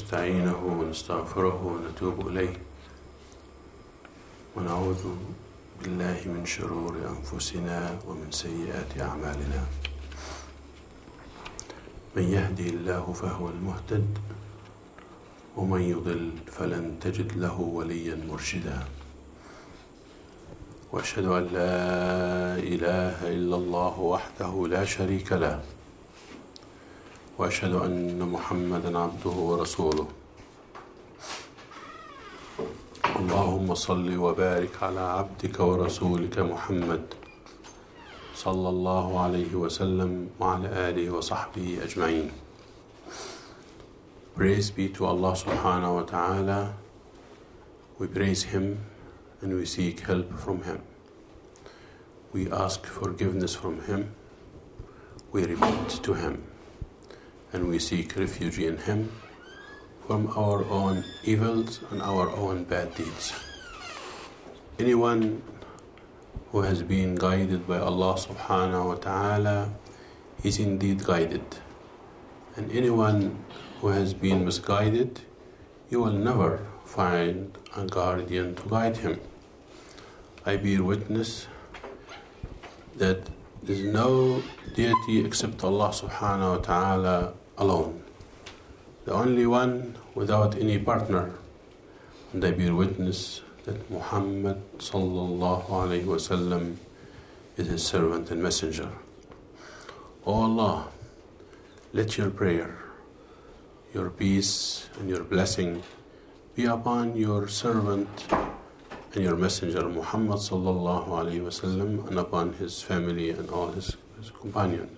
ونستعينه ونستغفره ونتوب إليه ونعوذ بالله من شرور أنفسنا ومن سيئات أعمالنا. من يهدي الله فهو المهتد ومن يضل فلن تجد له وليا مرشدا. وأشهد أن لا إله إلا الله وحده لا شريك له وأشهد أن محمدا عبده ورسوله. اللهم صل وبارك على عبدك ورسولك محمد صلى الله عليه وسلم وعلى آله وصحبه أجمعين. Praise be to Allah subhanahu wa ta'ala. We praise Him and we seek help from Him. We ask forgiveness from Him. We repent to Him. And we seek refuge in Him from our own evils and our own bad deeds. Anyone who has been guided by Allah subhanahu wa ta'ala is indeed guided. And anyone who has been misguided, you will never find a guardian to guide him. I bear witness that there is no deity except Allah subhanahu wa ta'ala alone, the only one without any partner. And I bear witness that Muhammad sallallahu alayhi wa sallam is His servant and messenger. O Allah, let your prayer, your peace and your blessing be upon your servant and your messenger Muhammad sallallahu alayhi wa sallam and upon his family and all his companions.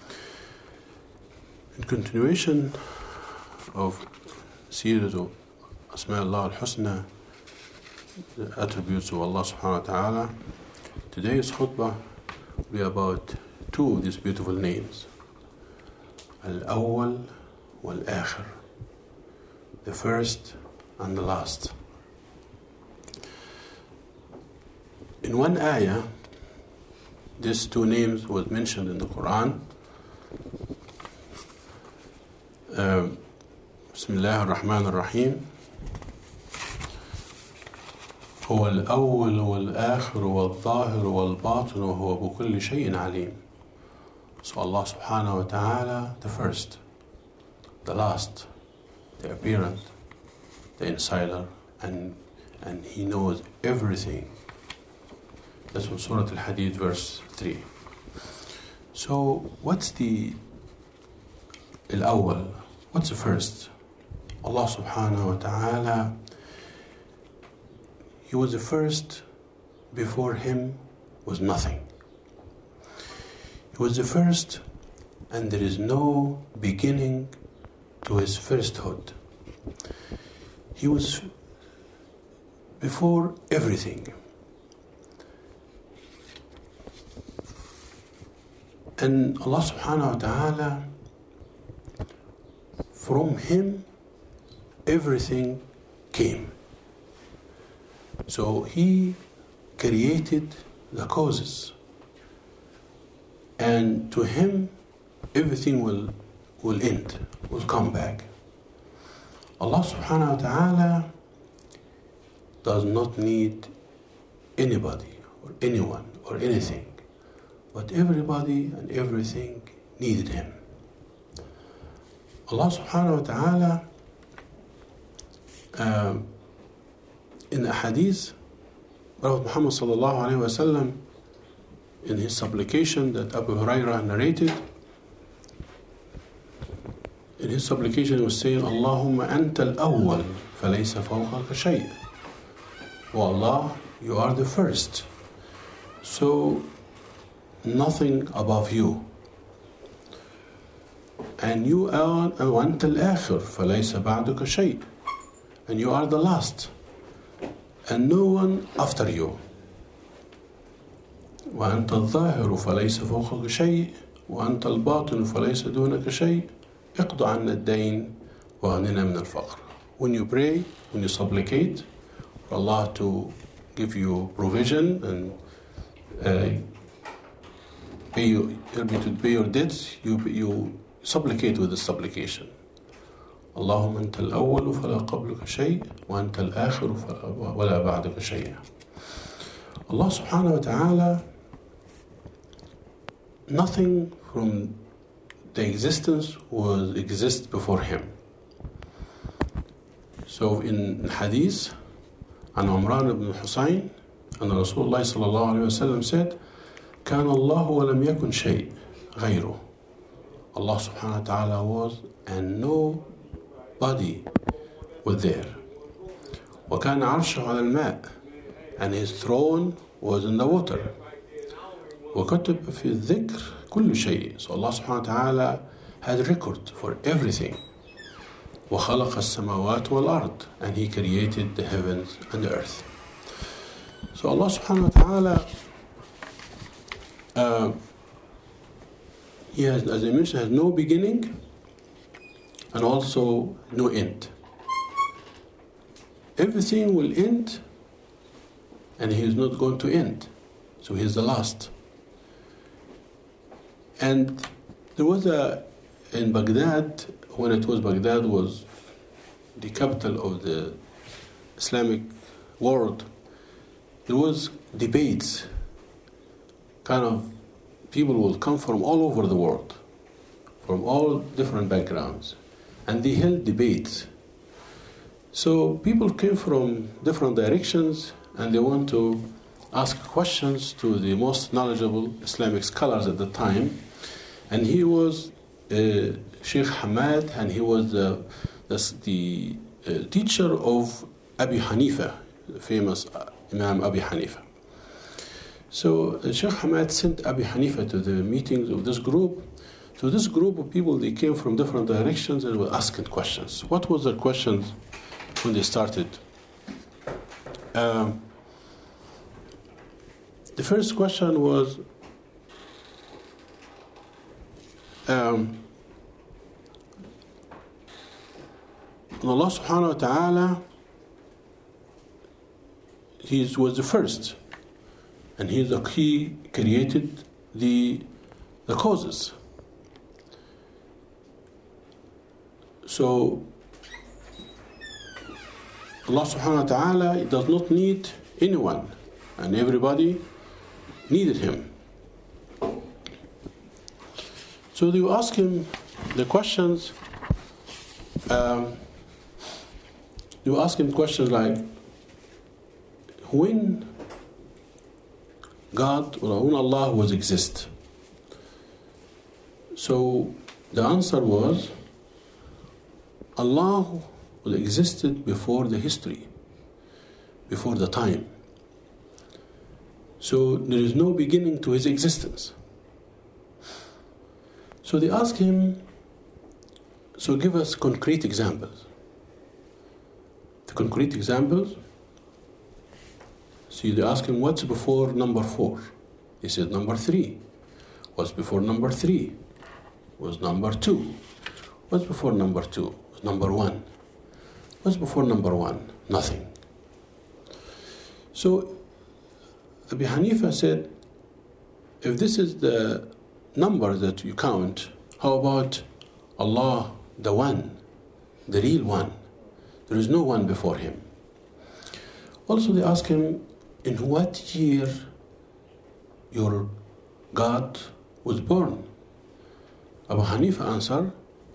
In continuation of Siratu Asma Allah al-Husna, the attributes of Allah subhanahu wa ta'ala, today's khutbah will be about two of these beautiful names, Al-Awwal wal-Akhir, the first and the last. In one ayah, these two names was mentioned in the Quran. Bismillah ar-Rahman ar-Rahim. هو الأول والآخر والظاهر والباطن وهو بكل شيء عليم. So Allah subhanahu wa ta'ala, the first, the last, the apparent, the insider, and He knows everything. That's from Surah Al-Hadid verse 3. So what's the Al-Awwal? What's the first? Allah subhanahu wa ta'ala, He was the first. Before Him was nothing. He was the first, and there is no beginning to His firsthood. He was before everything. And Allah subhanahu wa ta'ala, from Him everything came. So He created the causes, and to Him everything will end, will come back. Allah subhanahu wa ta'ala does not need anybody or anyone or anything, but everybody and everything needed Him. Allah subhanahu wa ta'ala in the hadith, Prophet Muhammad sallallahu alayhi wa sallam, in his supplication that Abu Hurairah narrated, in his supplication he was saying, Allahumma anta al-awwal falaysa fawqaka shay'. Oh Allah, you are the first, so nothing above you. And you are anta al-akhir falaysa ba'daka shay'. And you are the last, and no one after you. وأنت الظاهر فليس فوقك شيء وأنت الباطن فليس دونك شيء اقض عنا الدين وأغننا من الفقر. When you pray, when you supplicate for Allah to give you provision and help you to pay your debts, you supplicate with the supplication. اللهم أنت الأول فلا قبلك شيء وأنت الآخر ولا بعدك شيء. Allah subhanahu wa ta'ala, nothing from the existence exists before him. So in hadith, عن عمران بن حسين أن رسول الله صلى الله عليه وسلم said, كان الله ولم يكن شيء غيره. Allah subhanahu wa ta'ala was and nobody was there. وكان عرشه على الماء, and his throne was in the water. وكتب في الذكر كل شيء. So Allah subhanahu wa ta'ala had record for everything. وخلق السماوات والأرض, and he created the heavens and the earth. So Allah subhanahu wa ta'ala, he has, as I mentioned, has no beginning and also no end. Everything will end, and he is not going to end. So he is the last. And there was in Baghdad, when Baghdad was the capital of the Islamic world, there was debates. Kind of people will come from all over the world, from all different backgrounds, and they held debates. So people came from different directions, and they want to ask questions to the most knowledgeable Islamic scholars at the time. And he was Sheikh Hamad, and he was the teacher of Abi Hanifa, the famous Imam Abi Hanifa. So Sheikh Hamad sent Abi Hanifa to the meetings of this group. So this group of people, they came from different directions and were asking questions. What was their questions when they started? The first question was, Allah subhanahu wa ta'ala, He was the first, and He created the causes. So Allah subhanahu wa ta'ala does not need anyone, and everybody needed Him. So they ask Him the questions. You ask Him questions like, when God or when Allah was exist? So the answer was, Allah existed before the history, before the time. So there is no beginning to His existence. So they ask Him, so give us concrete examples. The concrete examples, so they ask Him, what's before number 4? He said number 3. What's before number 3? Was number 2. What's before number 2? Was number 1. What's before number 1? Nothing. So Abi Hanifa said, if this is the number that you count, how about Allah, the one, the real one? There is no one before Him. Also they ask Him, in what year your God was born? Abu Hanifa answered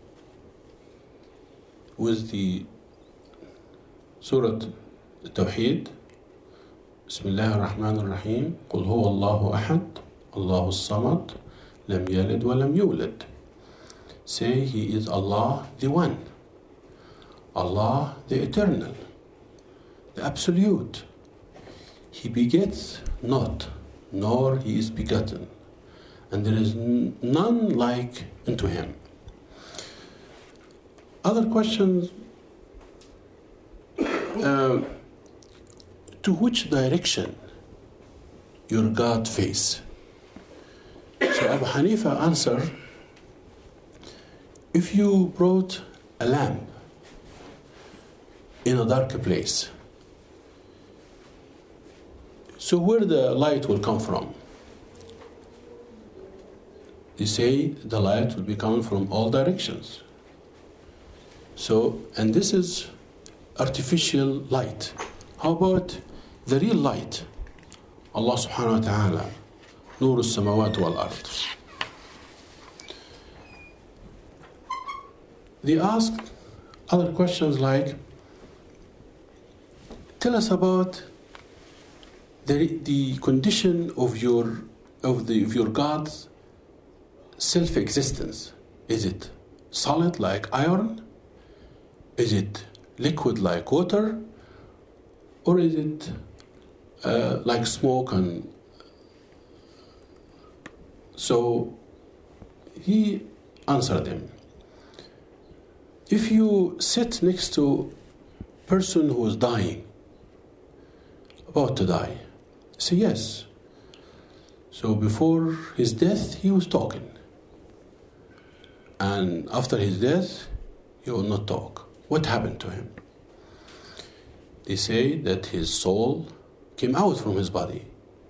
with the Surah Tawheed, Bismillah ar-Rahman ar-Rahim, قُلْ هُوَ اللَّهُ أَحَدٌ اللَّهُ الصَّمَدُ لَمْ يَلِدْ وَلَمْ يُولَدْ. Say He is Allah the One, Allah the Eternal, the Absolute. He begets not, nor He is begotten, and there is none like unto Him. Other questions, to which direction your God face? So Abu Hanifa answered, if you brought a lamp in a dark place, so where the light will come from? They say the light will be coming from all directions. So, and this is artificial light. How about the real light? Allah subhanahu wa ta'ala, نور السماوات والأرض. They asked other questions like, tell us about the condition of your God's self-existence. Is it solid like iron? Is it liquid like water? Or is it like smoke? And so he answered them. If you sit next to a person who is dying, about to die, say yes. So before his death, he was talking. And after his death, he will not talk. What happened to him? They say that his soul came out from his body.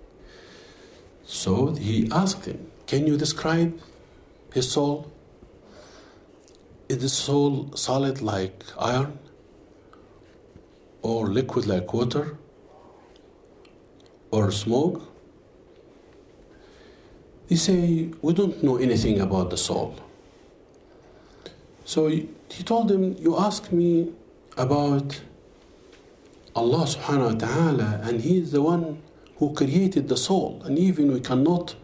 So he asked him, can you describe his soul? Is the soul solid like iron? Or liquid like water? Or smoke? They say, we don't know anything about the soul. So he told them, you ask me about Allah subhanahu wa ta'ala, and He is the one who created the soul, and even we cannot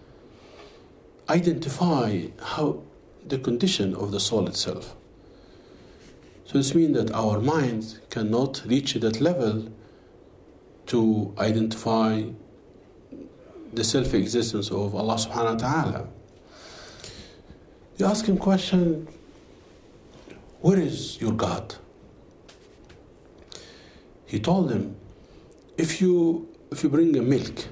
identify how the condition of the soul itself. So this means that our minds cannot reach that level to identify the self-existence of Allah subhanahu wa ta'ala. You ask him question, where is your God? He told them, if you bring a milk,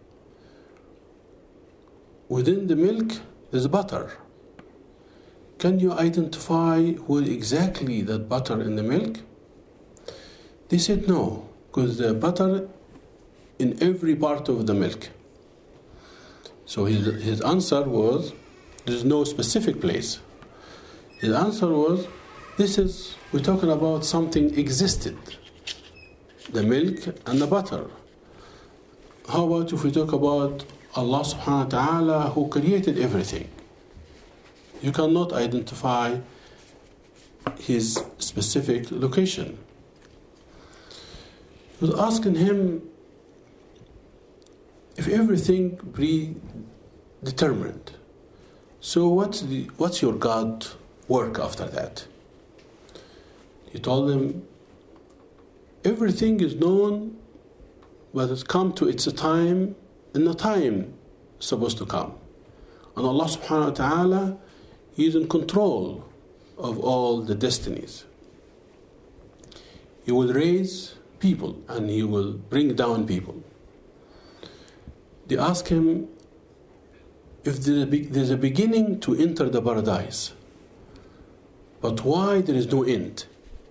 within the milk there's butter. Can you identify where exactly that butter in the milk? They said no, because the butter in every part of the milk. So his answer was, there's no specific place. His answer was, we're talking about something existed, the milk and the butter. How about if we talk about Allah subhanahu wa ta'ala who created everything? You cannot identify his specific location. He was asking him, if everything predetermined, so what's your God work after that? He told them, everything is known, but it's come to its time, and the time is supposed to come. And Allah subhanahu wa ta'ala, He is in control of all the destinies. He will raise people and He will bring down people. They ask him if there's a beginning to enter the paradise, but why there is no end?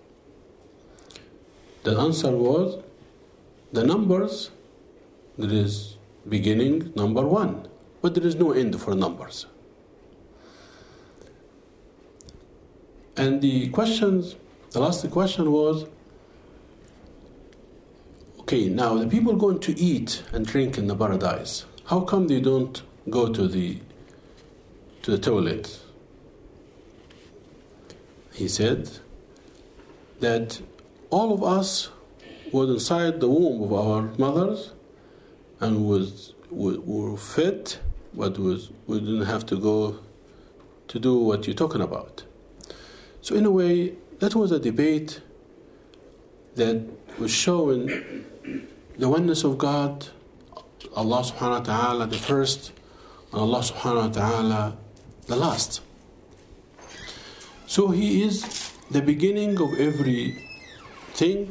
The answer was, the numbers, there is beginning, number 1, but there is no end for numbers. And the last question was, okay, now the people going to eat and drink in the paradise, how come they don't go to the toilet? He said that all of us was inside the womb of our mothers and were fit, but we didn't have to go to do what you're talking about. So in a way, that was a debate that was showing the oneness of God, Allah subhanahu wa ta'ala the first, and Allah subhanahu wa ta'ala the last. So He is the beginning of everything,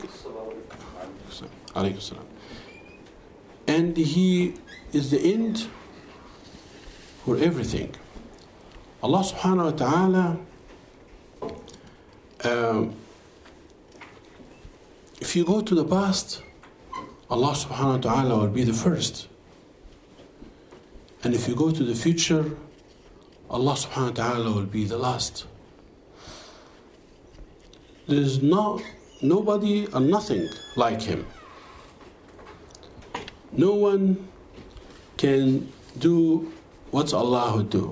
and He is the end for everything. Allah subhanahu wa ta'ala, if you go to the past, Allah subhanahu wa ta'ala will be the first. And if you go to the future, Allah subhanahu wa ta'ala will be the last. There's nobody and nothing like him. No one can do what Allah would do.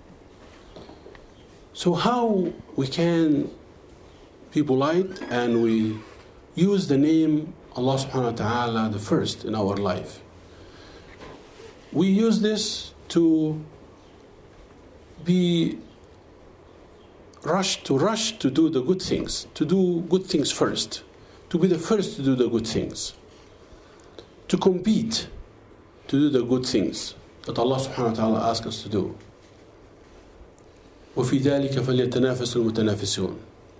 So how we can be polite and we use the name Allah subhanahu wa ta'ala the first in our life? We use this to be rush to do the good things, to do good things first, to be the first to do the good things, to compete to do the good things that Allah subhanahu wa ta'ala asks us to do. وَفِي ذَلِكَ فَلْيَتَنَافَسُ الْمُتَنَافِسُونَ.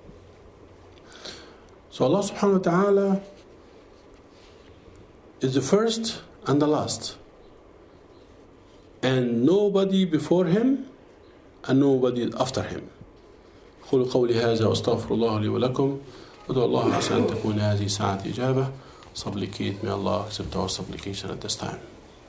So Allah subhanahu wa ta'ala is the first and the last, and nobody before him and nobody after him. قولوا قولي هذا واستغفر الله لي ولكم ادعوا الله عسى أن تكون هذه ساعة إجابة. Supplicate, may Allah accept our supplication at this time.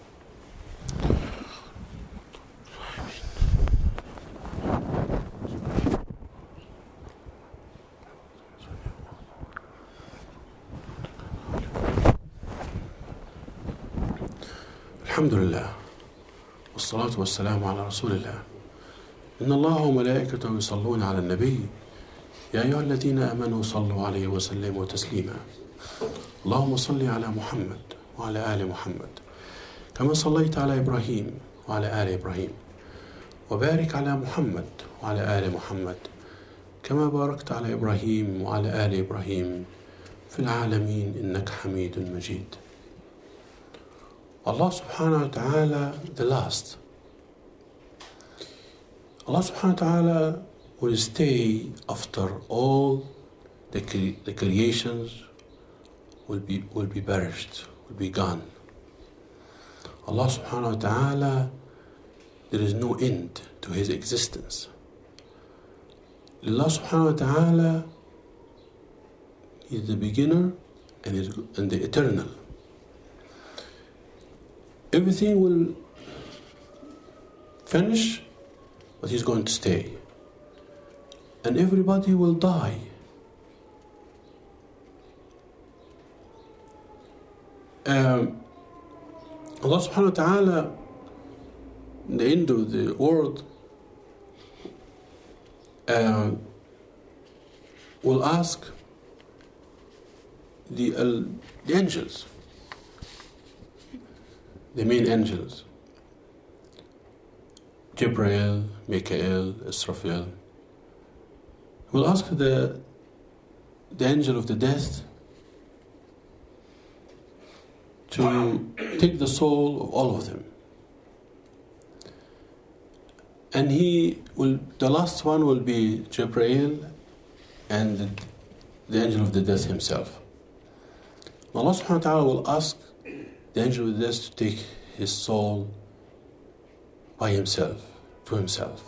الحمد لله والصلاة والسلام على رسول الله. إن الله وملائكته يصلون على النبي يا أيها الذين آمنوا صلوا عليه وسلموا تسليما. اللهم صل على محمد وعلى آل محمد كما صليت على إبراهيم وعلى آل إبراهيم وبارك على محمد وعلى آل محمد كما باركت على إبراهيم وعلى آل إبراهيم في العالمين إنك حميد مجيد. Allah subhanahu wa ta'ala, the last. Allah subhanahu wa ta'ala will stay after all the creations will be perished, will be gone. Allah subhanahu wa ta'ala, there is no end to his existence. Allah subhanahu wa ta'ala is the beginner and the eternal. Everything will finish, but he's going to stay. And everybody will die. Allah subhanahu wa ta'ala, in the end of the world, will ask the angels, the main angels, Jibreel, Mikael, Israfil, will ask the angel of the death to take the soul of all of them. And the last one will be Jibreel and the angel of the death himself. Allah subhanahu wa ta'ala will ask the angel of death to take his soul by himself, to himself.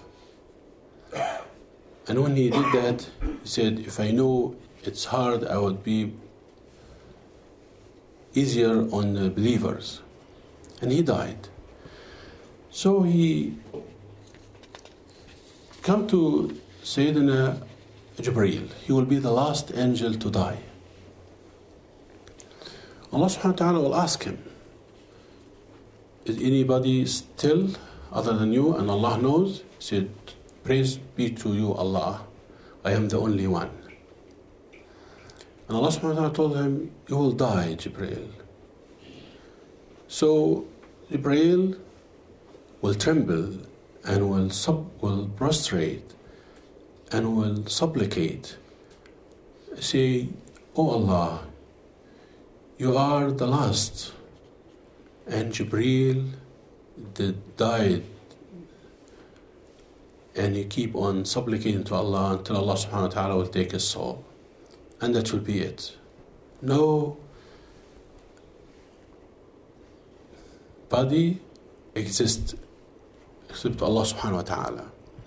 And when he did that, he said, if I know it's hard, I would be easier on the believers. And he died. So he come to Sayyidina Jibreel. He will be the last angel to die. Allah subhanahu wa ta'ala will ask him, is anybody still other than you? And Allah knows. He said, praise be to you, Allah. I am the only one. And Allah subhanahu wa ta'ala told him, you will die, Jibreel. So Jibreel will tremble and will prostrate and will supplicate. Say, oh Allah, you are the last. And Jibreel died, and you keep on supplicating to Allah until Allah subhanahu wa ta'ala will take his soul. And that will be it. No body exists except Allah subhanahu wa ta'ala.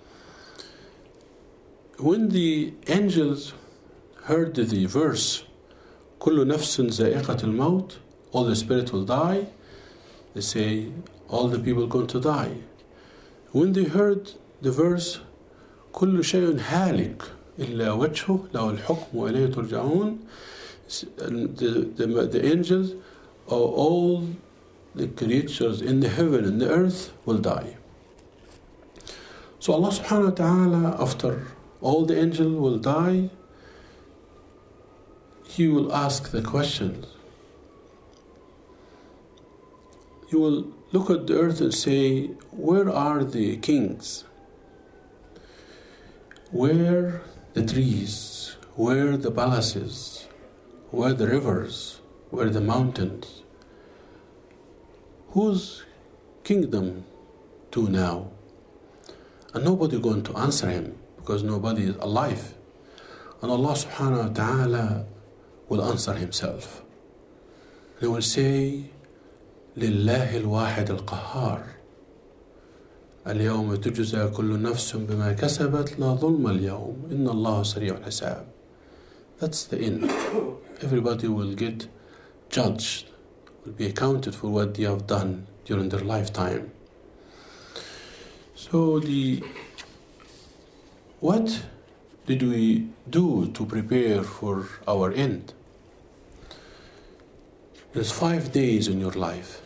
When the angels heard the verse, كل نفس ذائقة الموت, all the spirit will die, they say, all the people are going to die. When they heard the verse, كل شيء هالك إلا وجهه له الحكم وإليه ترجعون. The angels or all the creatures in the heaven and the earth will die. So Allah subhanahu wa ta'ala, after all the angels will die, He will ask the questions. He will look at the earth and say, where are the kings? Where the trees? Where the palaces? Where the rivers? Where the mountains? Whose kingdom to now? And nobody going to answer him because nobody is alive. And Allah subhanahu wa ta'ala will answer himself. He will say, لله الواحد القهار اليوم تجزى كل نفس بما كسبت لا ظلم اليوم إن الله سريع الحساب. That's the end. Everybody will get judged, will be accounted for what they have done during their lifetime. So what did we do to prepare for our end? There's 5 days in your life.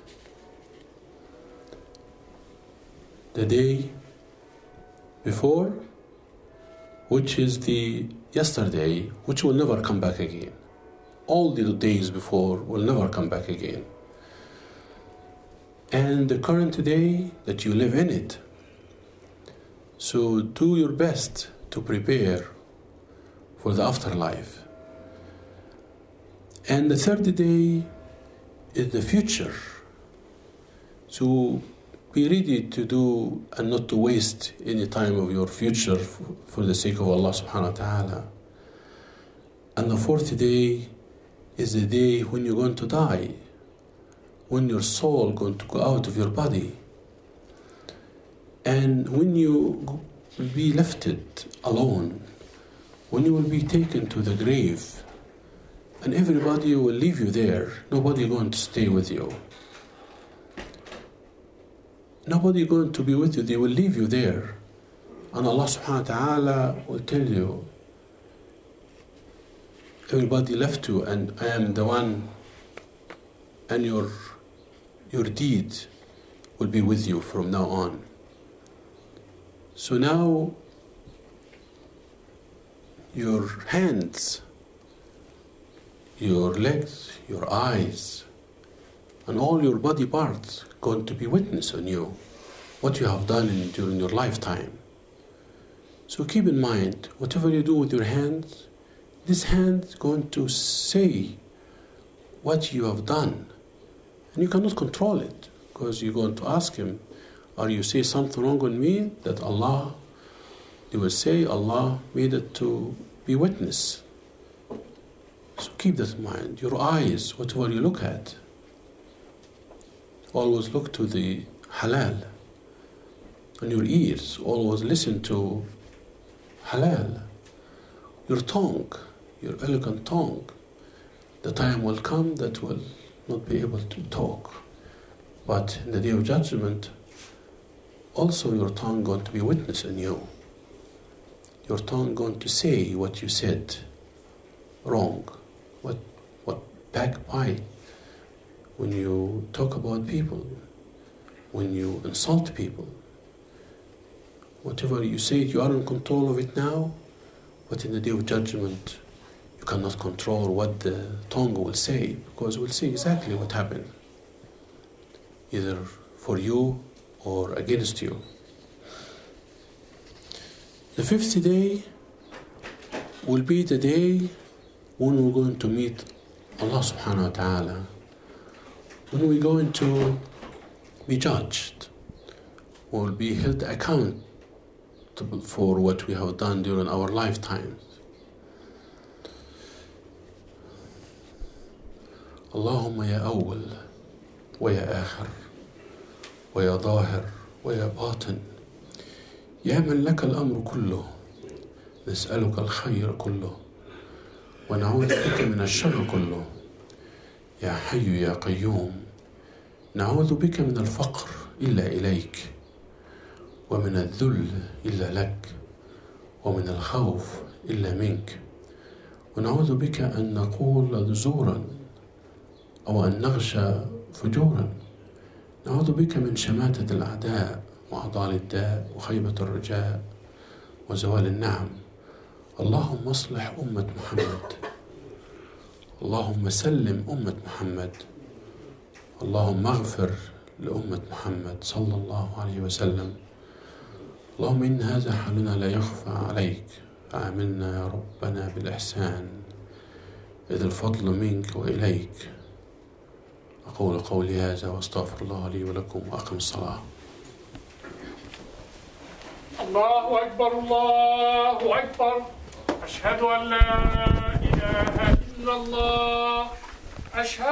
The day before, which is the yesterday, which will never come back again. All the days before will never come back again. And the current day that you live in it. So do your best to prepare for the afterlife. And the third day is the future. So be ready to do and not to waste any time of your future for the sake of Allah subhanahu wa ta'ala. And the fourth day is the day when you're going to die, when your soul going to go out of your body. And when you will be left alone, when you will be taken to the grave, and everybody will leave you there. Nobody going to stay with you. Nobody going to be with you. They will leave you there. And Allah subhanahu wa ta'ala will tell you, everybody left you and I am the one, and your deed will be with you from now on. So now your hands, your legs, your eyes, and all your body parts going to be witness on you, what you have done during your lifetime. So keep in mind, whatever you do with your hands, this hand is going to say what you have done. And you cannot control it, because you're going to ask him, or you say something wrong on me, that Allah, they will say, Allah made it to be witness. So keep that in mind. Your eyes, whatever you look at, always look to the halal. And your ears, always listen to halal. Your tongue, your elegant tongue, the time will come that will not be able to talk. But in the day of judgment, also your tongue going to be witness in you. Your tongue going to say what you said wrong, what backbite, when you talk about people, when you insult people. Whatever you say, you are in control of it now, but in the day of judgment, you cannot control what the tongue will say, because it will say exactly what happened, either for you or against you. The 50th day will be the day when we're going to meet Allah subhanahu wa ta'ala, when we're going to be judged, we'll be held accountable for what we have done during our lifetimes. اللهم يا أول ويا آخر ويا ظاهر ويا باطن يا من لك الأمر كله نسألك الخير كله ونعوذ بك من الشر كله يا حي يا قيوم نعوذ بك من الفقر إلا إليك ومن الذل إلا لك ومن الخوف إلا منك، ونعوذ بك أن نقول زورا أو أن نغشى فجورا، نعوذ بك من شماتة الأعداء وأعضال الداء وخيبة الرجاء وزوال النعم. اللهم اصلح أمة محمد، اللهم سلم أمة محمد، اللهم اغفر لأمة محمد صلى الله عليه وسلم. اللهم إن هذا حالنا لا يخفى عليك، فعاملنا يا ربنا بالإحسان، إذ الفضل منك وإليك. أقول قولي هذا واستغفر الله لي ولكم وأقم الصلاة. الله أكبر الله أكبر، أشهد أن لا إله إلا الله، أشهد